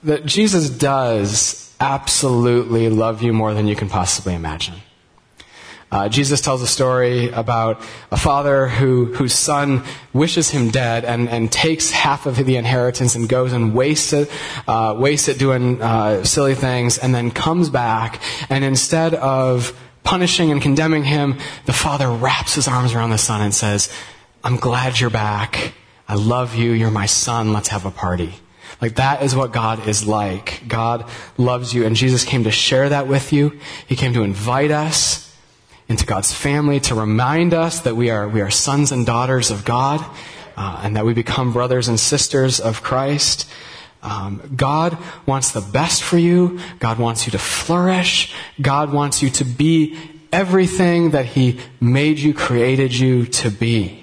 that Jesus does absolutely love you more than you can possibly imagine. Jesus tells a story about a father whose son wishes him dead and takes half of the inheritance and goes and wastes it doing silly things, and then comes back, and instead of punishing and condemning him, the father wraps his arms around the son and says, "I'm glad you're back. I love you. You're my son. Let's have a party." Like, that is what God is like. God loves you, and Jesus came to share that with you. He came to invite us into God's family, to remind us that we are sons and daughters of God, and that we become brothers and sisters of Christ. God wants the best for you. God wants you to flourish. God wants you to be everything that He made you, created you to be.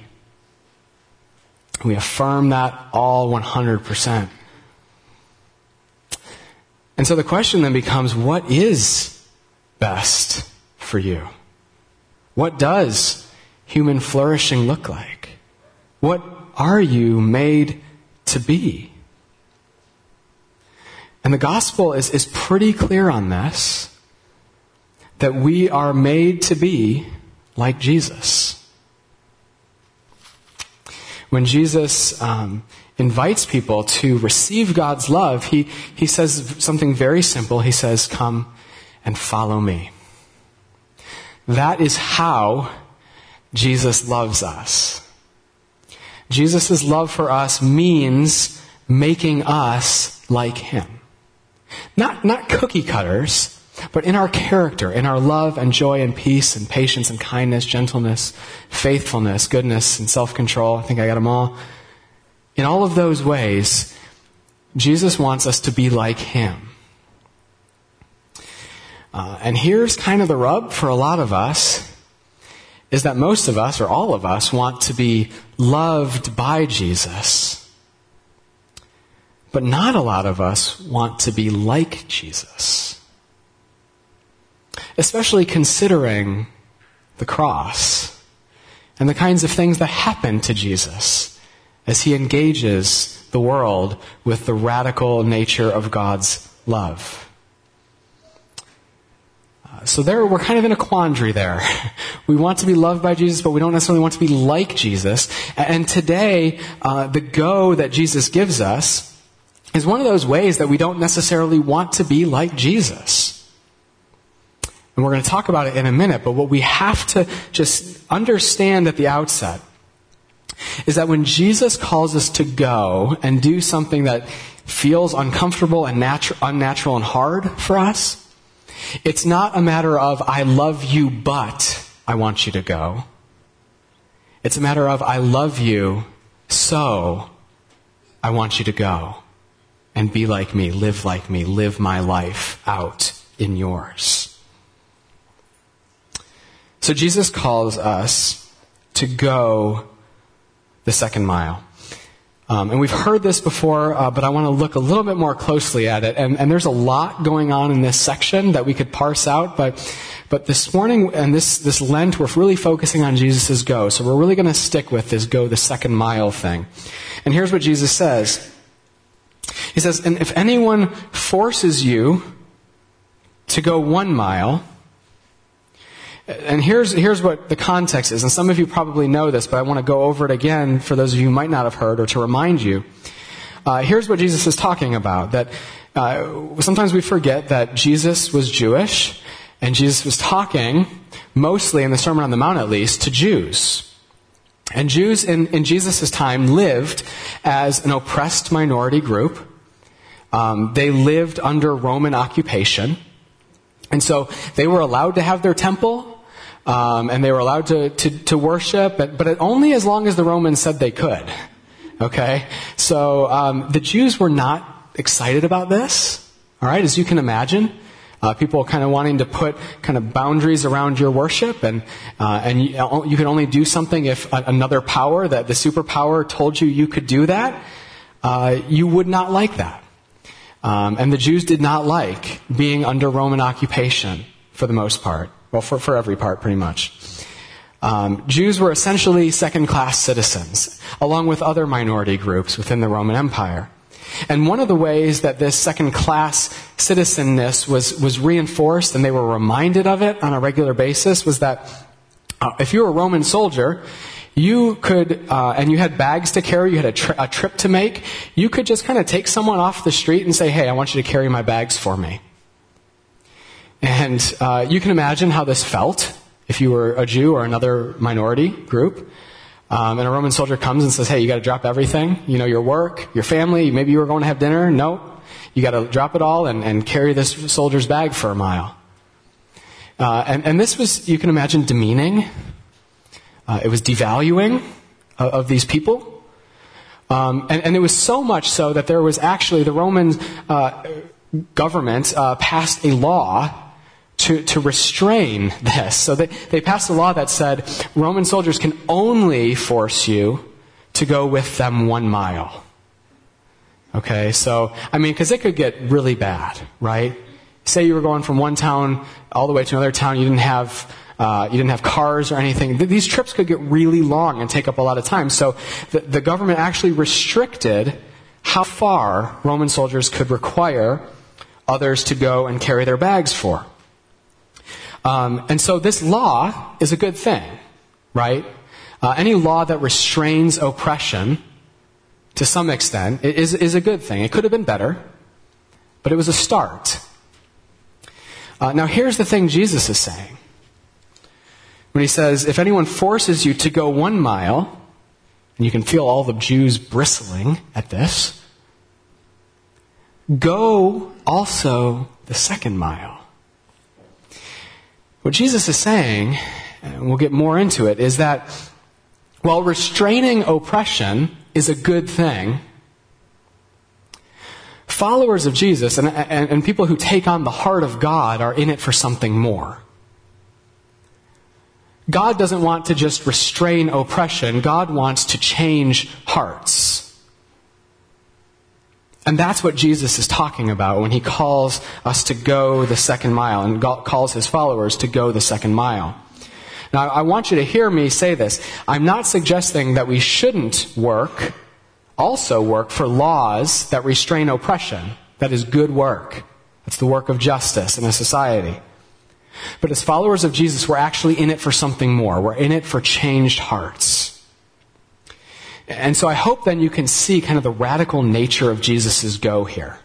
We affirm that all 100%. And so the question then becomes, what is best for you? What does human flourishing look like? What are you made to be? And the gospel is pretty clear on this, that we are made to be like Jesus. When Jesus invites people to receive God's love, he says something very simple. He says, "Come and follow me." That is how Jesus loves us. Jesus' love for us means making us like Him. Not cookie cutters, but in our character, in our love and joy and peace and patience and kindness, gentleness, faithfulness, goodness, and self-control. I think I got them all. In all of those ways, Jesus wants us to be like Him. And here's kind of the rub for a lot of us, is that most of us, or all of us, want to be loved by Jesus. But not a lot of us want to be like Jesus. Especially considering the cross and the kinds of things that happen to Jesus as He engages the world with the radical nature of God's love. So we're kind of in a quandary there. We want to be loved by Jesus, but we don't necessarily want to be like Jesus. And today, the go that Jesus gives us is one of those ways that we don't necessarily want to be like Jesus. And we're going to talk about it in a minute, but what we have to just understand at the outset is that when Jesus calls us to go and do something that feels uncomfortable and unnatural and hard for us, it's not a matter of, "I love you, but I want you to go." It's a matter of, "I love you, so I want you to go and be like me, live my life out in yours." So Jesus calls us to go the second mile. And we've heard this before, but I want to look a little bit more closely at it. And there's a lot going on in this section that we could parse out. But this morning and this Lent, we're really focusing on Jesus' go. So we're really going to stick with this go the second mile thing. And here's what Jesus says. He says, "And if anyone forces you to go 1 mile," and here's what the context is, and some of you probably know this, but I want to go over it again for those of you who might not have heard, or to remind you. Here's what Jesus is talking about, that sometimes we forget that Jesus was Jewish, and Jesus was talking, mostly in the Sermon on the Mount at least, to Jews. And Jews in Jesus' time lived as an oppressed minority group. They lived under Roman occupation. And so they were allowed to have their temple, and they were allowed to worship, but only as long as the Romans said they could. Okay? So the Jews were not excited about this, all right, as you can imagine. People kind of wanting to put kind of boundaries around your worship, and you can only do something if another power, that the superpower, told you could do that. You would not like that. And the Jews did not like being under Roman occupation for the most part. Well, for every part, pretty much. Jews were essentially second-class citizens, along with other minority groups within the Roman Empire. And one of the ways that this second-class citizenness was reinforced, and they were reminded of it on a regular basis, was that if you were a Roman soldier, you could, and you had bags to carry, you had a trip to make, you could just kind of take someone off the street and say, hey, I want you to carry my bags for me. And you can imagine how this felt if you were a Jew or another minority group. And a Roman soldier comes and says, hey, you got to drop everything, your work, your family, maybe you were going to have dinner. No, you got to drop it all and carry this soldier's bag for a mile. And this was, you can imagine, demeaning. It was devaluing of these people. And it was so much so that there was actually, the Roman government passed a law to restrain this. So they passed a law that said Roman soldiers can only force you to go with them 1 mile. Okay, so, because it could get really bad, right? Say you were going from one town all the way to another town, you didn't have cars or anything. These trips could get really long and take up a lot of time. So the government actually restricted how far Roman soldiers could require others to go and carry their bags for. And so this law is a good thing, right? Any law that restrains oppression to some extent is a good thing. It could have been better, but it was a start. Now here's the thing Jesus is saying. When he says, if anyone forces you to go 1 mile, and you can feel all the Jews bristling at this, go also the 2nd mile. What Jesus is saying, and we'll get more into it, is that while restraining oppression is a good thing, followers of Jesus and people who take on the heart of God are in it for something more. God doesn't want to just restrain oppression. God wants to change hearts. And that's what Jesus is talking about when he calls us to go the 2nd mile and calls his followers to go the 2nd mile. Now, I want you to hear me say this. I'm not suggesting that we shouldn't also work for laws that restrain oppression. That is good work. That's the work of justice in a society. But as followers of Jesus, we're actually in it for something more. We're in it for changed hearts. And so I hope then you can see kind of the radical nature of Jesus' go here.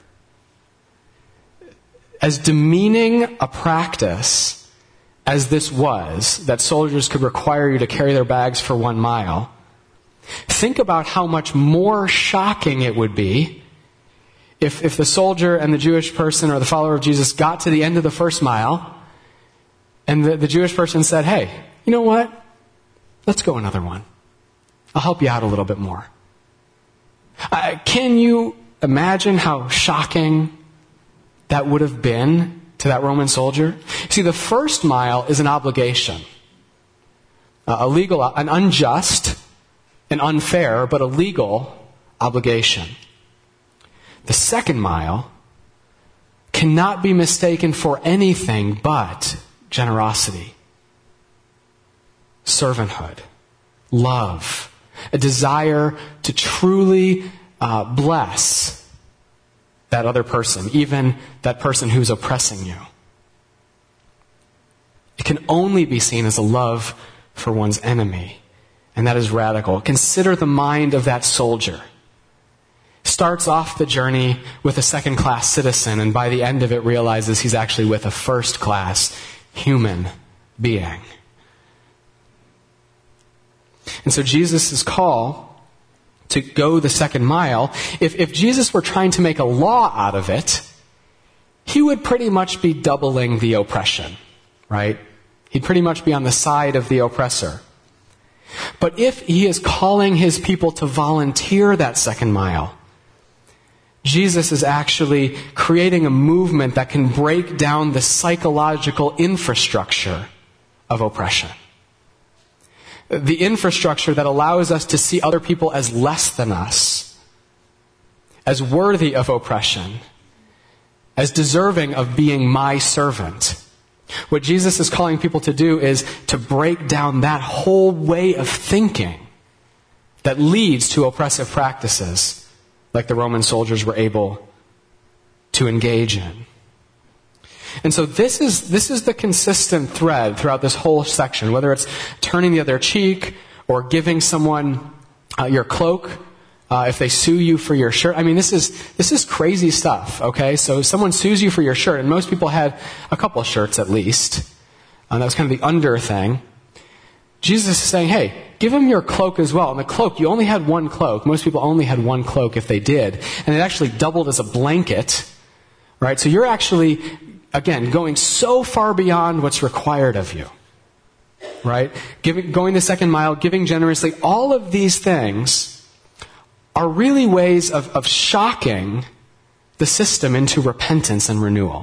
As demeaning a practice as this was, that soldiers could require you to carry their bags for 1 mile, think about how much more shocking it would be if the soldier and the Jewish person or the follower of Jesus got to the end of the 1st mile and the Jewish person said, hey, you know what? Let's go another one. I'll help you out a little bit more. Can you imagine how shocking that would have been to that Roman soldier? See, the 1st mile is an obligation. An unjust, an unfair, but a legal obligation. The 2nd mile cannot be mistaken for anything but generosity, servanthood, love, a desire to truly bless that other person, even that person who's oppressing you. It can only be seen as a love for one's enemy, and that is radical. Consider the mind of that soldier. Starts off the journey with a 2nd-class citizen, and by the end of it realizes he's actually with a 1st-class human being. And so Jesus' call to go the 2nd mile, if Jesus were trying to make a law out of it, he would pretty much be doubling the oppression, right? He'd pretty much be on the side of the oppressor. But if he is calling his people to volunteer that 2nd mile, Jesus is actually creating a movement that can break down the psychological infrastructure of oppression. The infrastructure that allows us to see other people as less than us, as worthy of oppression, as deserving of being my servant. What Jesus is calling people to do is to break down that whole way of thinking that leads to oppressive practices like the Roman soldiers were able to engage in. And so this is the consistent thread throughout this whole section, whether it's turning the other cheek or giving someone your cloak if they sue you for your shirt. I mean, this is crazy stuff, okay? So someone sues you for your shirt, and most people had a couple shirts at least. That was kind of the under thing. Jesus is saying, hey, give them your cloak as well. And the cloak, you only had one cloak. Most people only had one cloak if they did. And it actually doubled as a blanket, right? So you're actually, again, going so far beyond what's required of you, right? Going the second mile, giving generously, all of these things are really ways of shocking the system into repentance and renewal.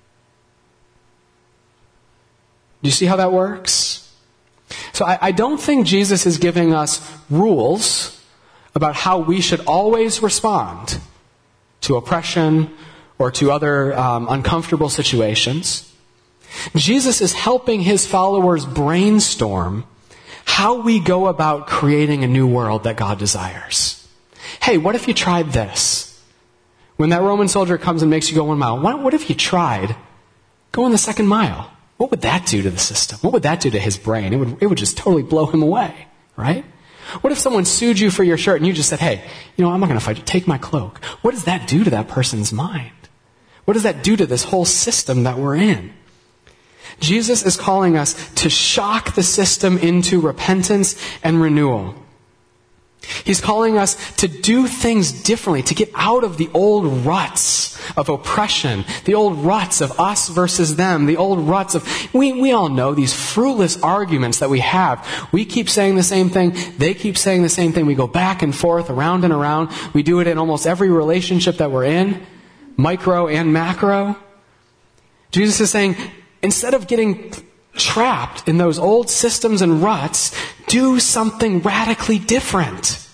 Do you see how that works? So I don't think Jesus is giving us rules about how we should always respond to oppression or to other uncomfortable situations. Jesus is helping his followers brainstorm how we go about creating a new world that God desires. Hey, what if you tried this? When that Roman soldier comes and makes you go 1 mile, what if you tried going the second mile? What would that do to the system? What would that do to his brain? It would just totally blow him away, right? What if someone sued you for your shirt and you just said, hey, I'm not going to fight you. Take my cloak. What does that do to that person's mind? What does that do to this whole system that we're in? Jesus is calling us to shock the system into repentance and renewal. He's calling us to do things differently, to get out of the old ruts of oppression, the old ruts of us versus them, the old ruts of, we all know these fruitless arguments that we have. We keep saying the same thing, they keep saying the same thing, we go back and forth, around and around. We do it in almost every relationship that we're in, micro and macro. Jesus is saying, instead of getting trapped in those old systems and ruts, do something radically different.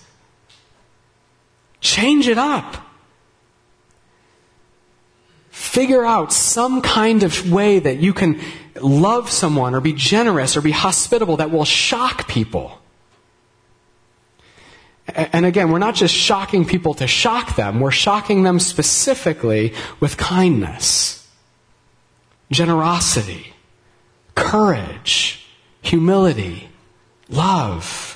Change it up. Figure out some kind of way that you can love someone or be generous or be hospitable that will shock people. And again, we're not just shocking people to shock them. We're shocking them specifically with kindness, generosity, courage, humility, love.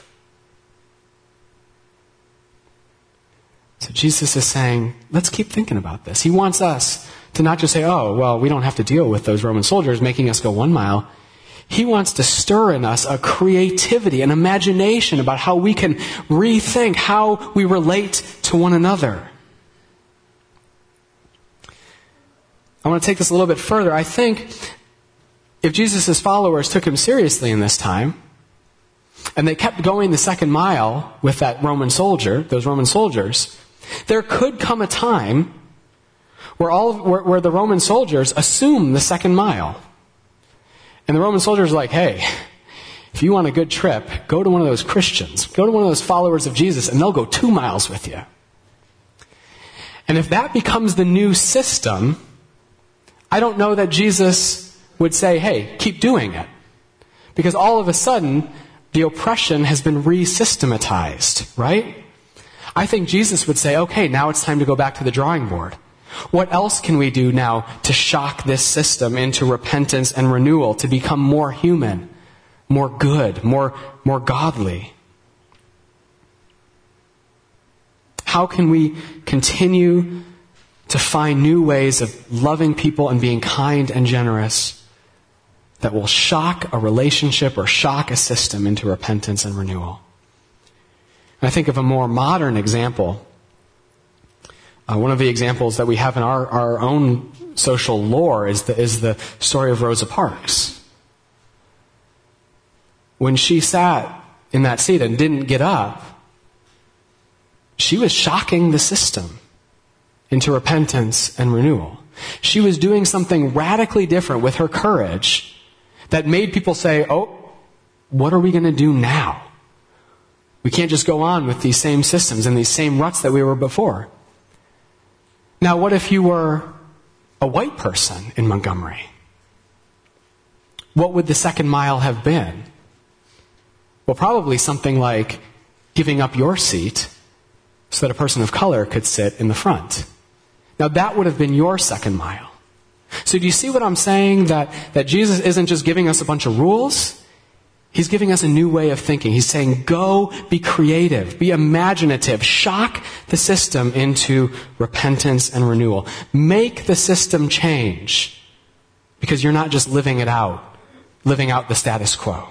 So Jesus is saying, let's keep thinking about this. He wants us to not just say, oh, well, we don't have to deal with those Roman soldiers making us go 1 mile. He wants to stir in us a creativity, an imagination about how we can rethink how we relate to one another. I want to take this a little bit further. I think if Jesus' followers took him seriously in this time, and they kept going the second mile with that Roman soldier, those Roman soldiers, there could come a time where the Roman soldiers assume the second mile. And the Roman soldiers are like, hey, if you want a good trip, go to one of those Christians. Go to one of those followers of Jesus, and they'll go 2 miles with you. And if that becomes the new system, I don't know that Jesus would say, hey, keep doing it. Because all of a sudden, the oppression has been re-systematized, right? I think Jesus would say, okay, now it's time to go back to the drawing board. What else can we do now to shock this system into repentance and renewal, to become more human, more good, more godly? How can we continue to find new ways of loving people and being kind and generous that will shock a relationship or shock a system into repentance and renewal? And I think of a more modern example. One of the examples that we have in our own social lore is the story of Rosa Parks. When she sat in that seat and didn't get up, she was shocking the system into repentance and renewal. She was doing something radically different with her courage that made people say, oh, what are we going to do now? We can't just go on with these same systems and these same ruts that we were before. Now, what if you were a white person in Montgomery? What would the second mile have been? Well, probably something like giving up your seat so that a person of color could sit in the front. Now that would have been your second mile. So do you see what I'm saying? That Jesus isn't just giving us a bunch of rules. He's giving us a new way of thinking. He's saying, go be creative, be imaginative, shock the system into repentance and renewal. Make the system change, because you're not just living out the status quo.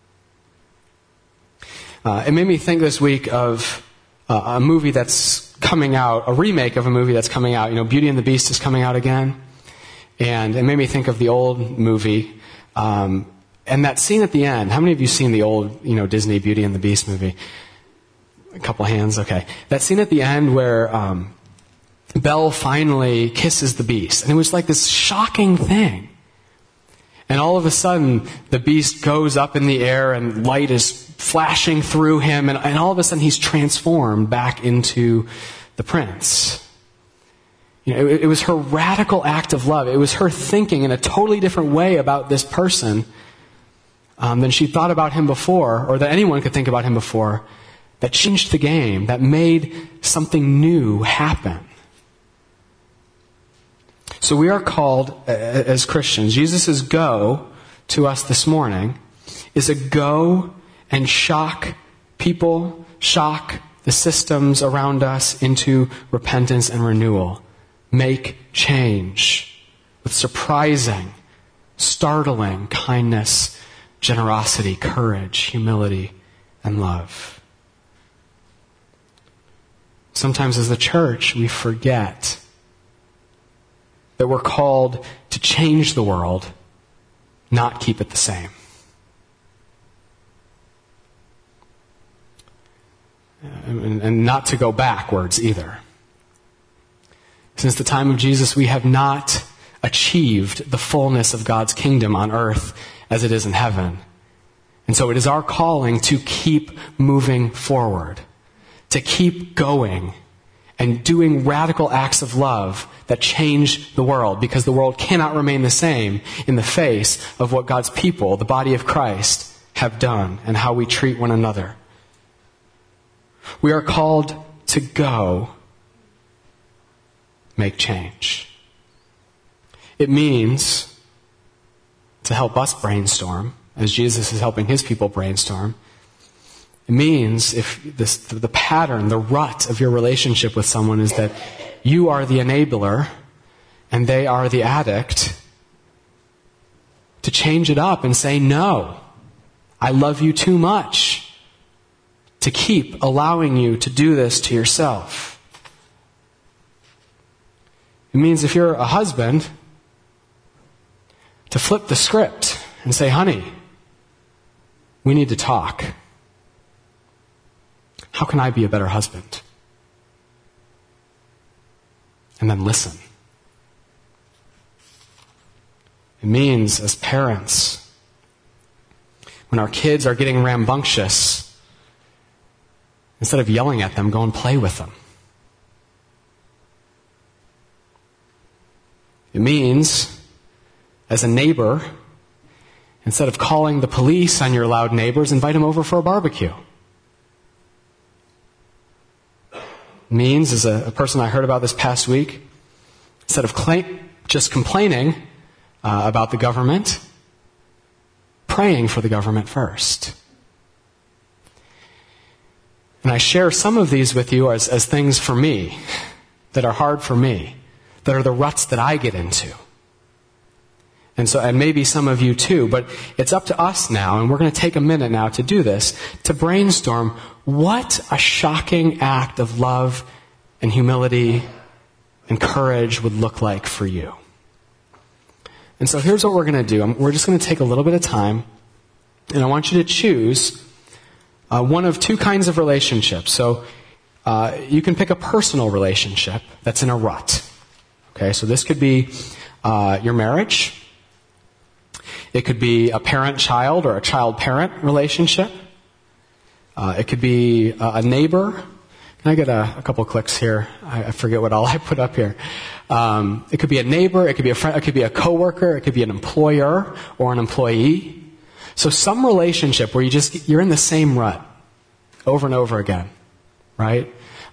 It made me think this week of a movie that's coming out, a remake of a movie that's coming out. Beauty and the Beast is coming out again. And it made me think of the old movie. And that scene at the end, how many of you seen the old, Disney Beauty and the Beast movie? A couple hands, okay. That scene at the end where Belle finally kisses the Beast. And it was like this shocking thing. And all of a sudden, the Beast goes up in the air and light is flashing through him. And all of a sudden, he's transformed back into the prince. It was her radical act of love. It was her thinking in a totally different way about this person than she thought about him before, or that anyone could think about him before, that changed the game, that made something new happen. So we are called as Christians. Jesus' go to us this morning is a go and shock people, shock the systems around us into repentance and renewal. Make change with surprising, startling kindness, generosity, courage, humility, and love. Sometimes as the church, we forget that we're called to change the world, not keep it the same. And not to go backwards either. Since the time of Jesus, we have not achieved the fullness of God's kingdom on earth as it is in heaven. And so it is our calling to keep moving forward, to keep going and doing radical acts of love that change the world, because the world cannot remain the same in the face of what God's people, the body of Christ, have done and how we treat one another. We are called to go make change. It means to help us brainstorm, as Jesus is helping his people brainstorm. It means if the pattern, the rut of your relationship with someone is that you are the enabler and they are the addict, to change it up and say, no, I love you too much to keep allowing you to do this to yourself. It means if you're a husband, to flip the script and say, honey, we need to talk. How can I be a better husband? And then listen. It means as parents, when our kids are getting rambunctious, instead of yelling at them, go and play with them. It means, as a neighbor, instead of calling the police on your loud neighbors, invite them over for a barbecue. It means, as a person I heard about this past week, instead of just complaining about the government, praying for the government first. And I share some of these with you as things for me, that are hard for me, that are the ruts that I get into. And maybe some of you too, but it's up to us now, and we're going to take a minute now to do this, to brainstorm what a shocking act of love and humility and courage would look like for you. And so here's what we're going to do. We're just going to take a little bit of time, and I want you to choose one of two kinds of relationships. So you can pick a personal relationship that's in a rut. Okay, so this could be your marriage. It could be a parent-child or a child-parent relationship. It could be a neighbor. Can I get a couple clicks here? I forget what all I put up here. It could be a neighbor. It could be a friend. It could be a coworker. It could be an employer or an employee. So some relationship where you're in the same rut over and over again, right?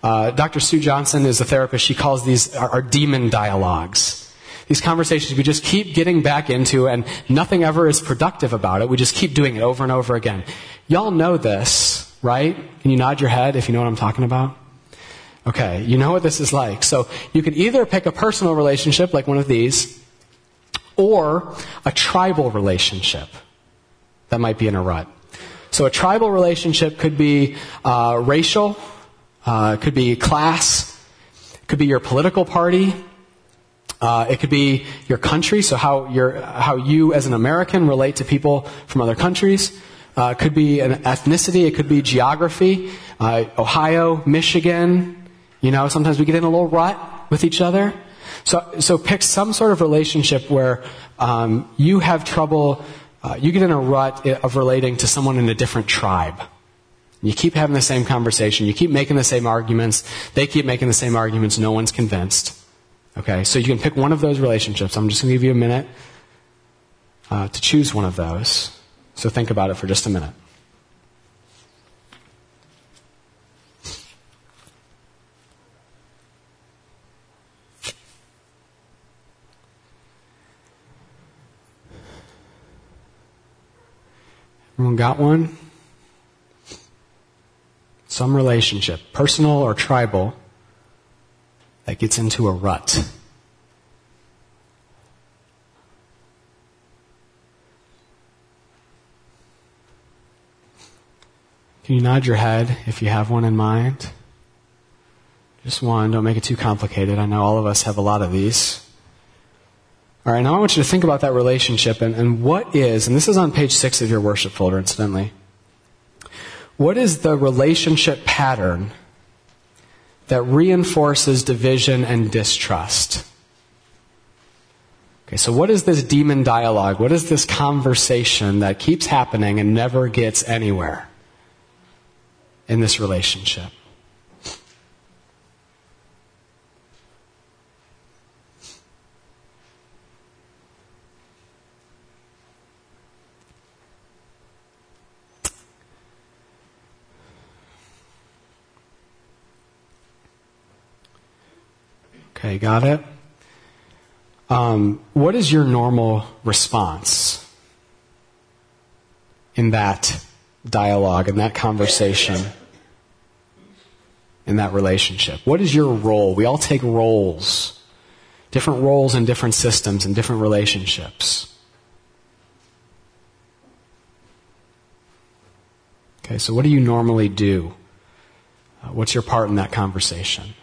Dr. Sue Johnson is a therapist. She calls these our demon dialogues. These conversations we just keep getting back into, and nothing ever is productive about it. We just keep doing it over and over again. Y'all know this, right? Can you nod your head if you know what I'm talking about? Okay, you know what this is like. So you can either pick a personal relationship, like one of these, or a tribal relationship that might be in a rut. So a tribal relationship could be racial, could be class, could be your political party, it could be your country, so how you as an American relate to people from other countries. Could be an ethnicity, it could be geography, Ohio, Michigan. Sometimes we get in a little rut with each other. So pick some sort of relationship where you have trouble, you get in a rut of relating to someone in a different tribe. You keep having the same conversation, you keep making the same arguments, they keep making the same arguments, no one's convinced. Okay, so you can pick one of those relationships. I'm just going to give you a minute to choose one of those. So think about it for just a minute. Everyone got one? Some relationship, personal or tribal, that gets into a rut. Can you nod your head if you have one in mind? Just one. Don't make it too complicated. I know all of us have a lot of these. All right, now I want you to think about that relationship and what is, and this is on page 6 of your worship folder, incidentally. What is the relationship pattern that reinforces division and distrust? Okay, so what is this demon dialogue? What is this conversation that keeps happening and never gets anywhere in this relationship? Okay, got it? What is your normal response in that dialogue, in that conversation, in that relationship? What is your role? We all take roles, different roles in different systems and different relationships. Okay, so what do you normally do? What's your part in that conversation?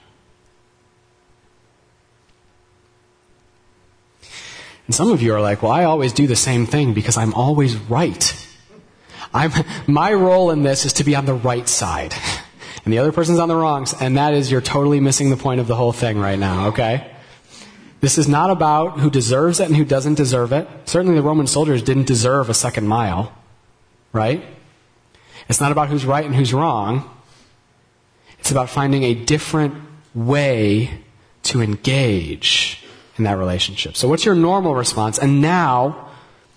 And some of you are like, well, I always do the same thing because I'm always right. My role in this is to be on the right side. And the other person's on the wrong side. And that is, you're totally missing the point of the whole thing right now, okay? This is not about who deserves it and who doesn't deserve it. Certainly the Roman soldiers didn't deserve a second mile, right? It's not about who's right and who's wrong. It's about finding a different way to engage in that relationship. So what's your normal response? And now,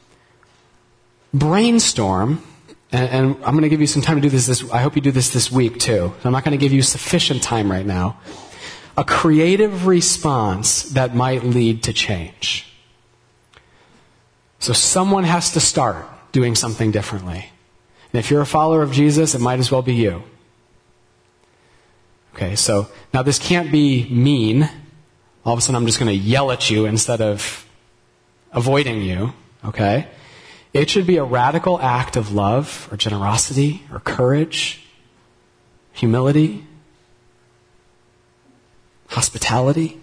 brainstorm, and I'm going to give you some time to do this. I hope you do this week too. I'm not going to give you sufficient time right now. A creative response that might lead to change. So someone has to start doing something differently. And if you're a follower of Jesus, it might as well be you. Okay, so now this can't be mean. All of a sudden I'm just going to yell at you instead of avoiding you, okay? It should be a radical act of love or generosity or courage, humility, hospitality.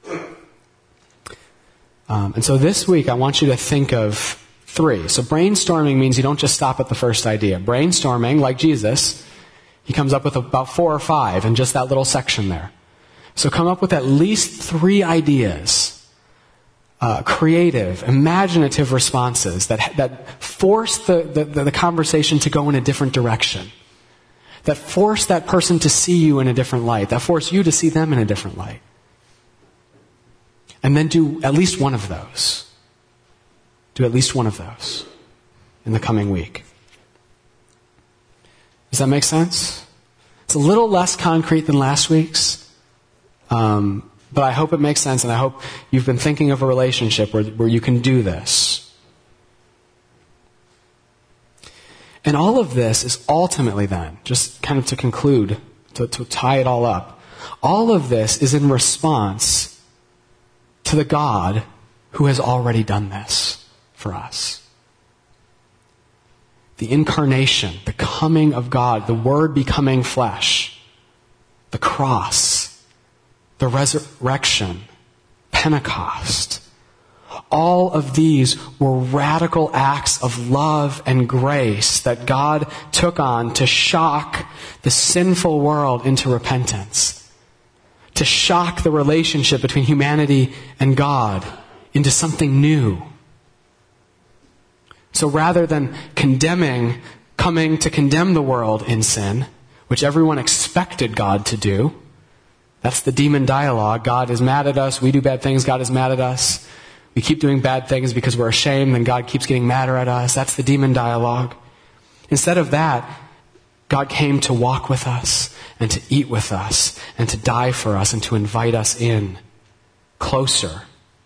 And so this week I want you to think of 3. So brainstorming means you don't just stop at the first idea. Brainstorming, like Jesus, he comes up with about 4 or 5 in just that little section there. So come up with at least 3 ideas, creative, imaginative responses that force the conversation to go in a different direction, that force that person to see you in a different light, that force you to see them in a different light. And then do at least one of those. Do at least one of those in the coming week. Does that make sense? It's a little less concrete than last week's, but I hope it makes sense, and I hope you've been thinking of a relationship where you can do this. And all of this is ultimately then, just kind of to conclude, to tie it all up, all of this is in response to the God who has already done this for us. The incarnation, the coming of God, the Word becoming flesh, the cross, the resurrection, Pentecost. All of these were radical acts of love and grace that God took on to shock the sinful world into repentance, to shock the relationship between humanity and God into something new. So rather than coming to condemn the world in sin, which everyone expected God to do, that's the demon dialogue. God is mad at us. We do bad things. God is mad at us. We keep doing bad things because we're ashamed, then God keeps getting madder at us. That's the demon dialogue. Instead of that, God came to walk with us and to eat with us and to die for us and to invite us in closer.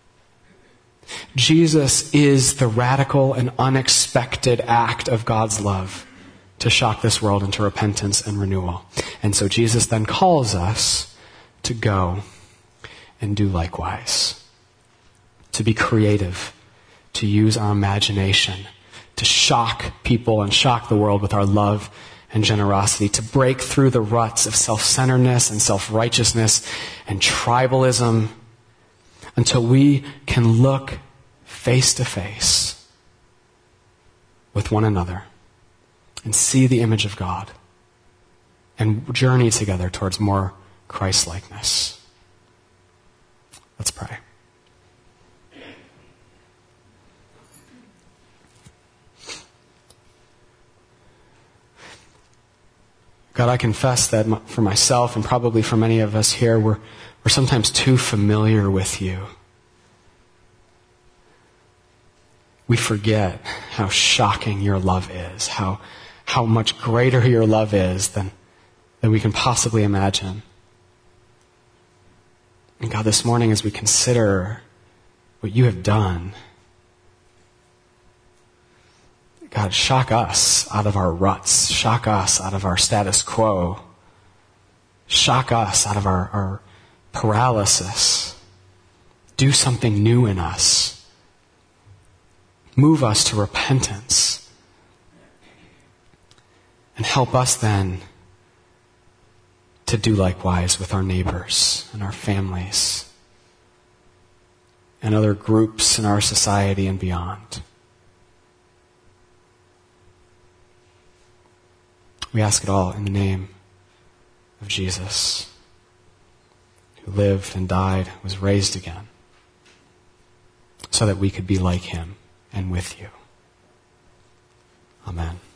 Jesus is the radical and unexpected act of God's love to shock this world into repentance and renewal. And so Jesus then calls us to go and do likewise. To be creative, to use our imagination, to shock people and shock the world with our love and generosity, to break through the ruts of self-centeredness and self-righteousness and tribalism until we can look face to face with one another and see the image of God and journey together towards more Christ-likeness. Let's pray. God, I confess that for myself and probably for many of us here, we're sometimes too familiar with you. We forget how shocking your love is, how much greater your love is than we can possibly imagine. And God, this morning as we consider what you have done, God, shock us out of our ruts. Shock us out of our status quo. Shock us out of our paralysis. Do something new in us. Move us to repentance. And help us then to do likewise with our neighbors and our families and other groups in our society and beyond. We ask it all in the name of Jesus, who lived and died, was raised again, so that we could be like him and with you. Amen.